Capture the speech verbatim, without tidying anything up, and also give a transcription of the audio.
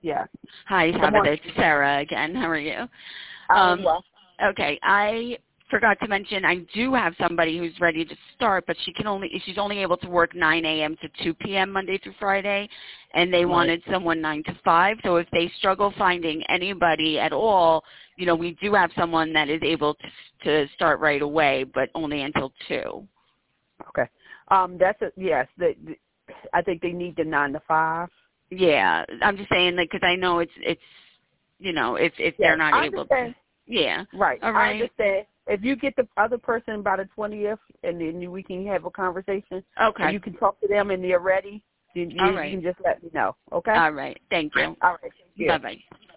Yeah. Hi, Tabitha. It's Sarah again. How are you? Um, well. Okay, I forgot to mention I do have somebody who's ready to start, but she can only she's only able to work nine a.m. to two p.m. Monday through Friday, and they Right. wanted someone nine to five. So if they struggle finding anybody at all, you know, we do have someone that is able to, to start right away, but only until two. Okay. Um, that's a, yes. The, the, I think they need the nine to five. Yeah, I'm just saying that because I know it's it's you know if if Yes, they're not I able understand. to. Yeah. Right. All I right. understand. If you get the other person by the twentieth, and then we can have a conversation, Okay. and you can talk to them, and they're ready, then you, All you right. can just let me know. Okay. All right. Thank you. All right. Thank you. Bye bye.